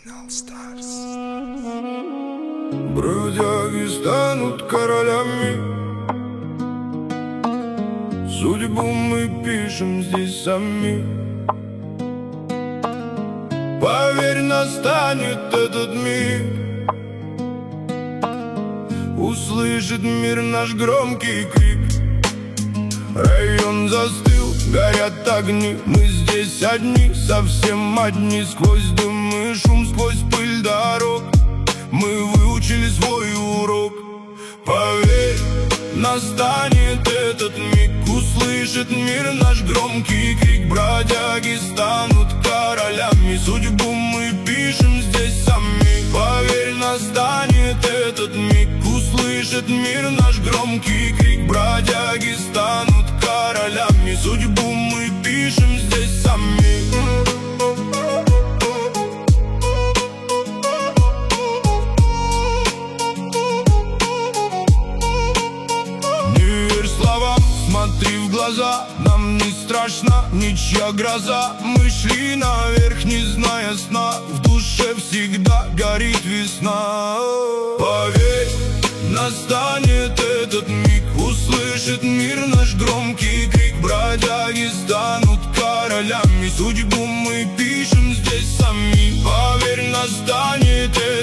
All Stars. Бродяги станут королями, судьбу мы пишем здесь сами. Поверь, настанет этот миг, услышит мир наш громкий крик. Район застыл, горят огни, мы здесь одни, совсем одни. Сквозь дым и шум, сквозь пыль дорог мы выучили свой урок. Поверь, настанет этот миг, услышит мир наш громкий крик. Бродяги станут королями, судьбу мы пишем здесь сами. Поверь, настанет этот миг, услышит мир наш громкий крик. Бродяги станут королями, судьбу мы пишем здесь сами. Смотри в глаза, нам не страшна ничья гроза. Мы шли наверх, не зная сна, в душе всегда горит весна. Поверь, настанет этот миг, услышит мир наш громкий крик. Бродяги станут королями, судьбу мы пишем здесь сами. Поверь, настанет